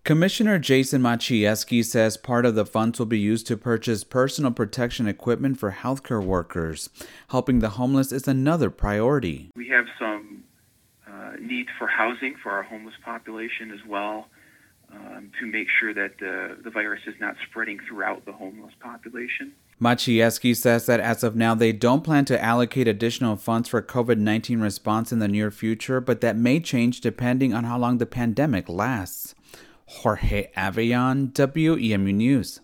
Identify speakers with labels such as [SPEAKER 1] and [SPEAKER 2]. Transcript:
[SPEAKER 1] Commissioner Jason Maciejewski says part of the funds will be used to purchase personal protection equipment for healthcare workers. Helping the homeless is another priority.
[SPEAKER 2] We have some need for housing for our homeless population as well, to make sure that the virus is not spreading throughout the homeless population.
[SPEAKER 1] Maciejewski says that as of now, they don't plan to allocate additional funds for COVID-19 response in the near future, but that may change depending on how long the pandemic lasts. Jorge Avellán, WEMU News.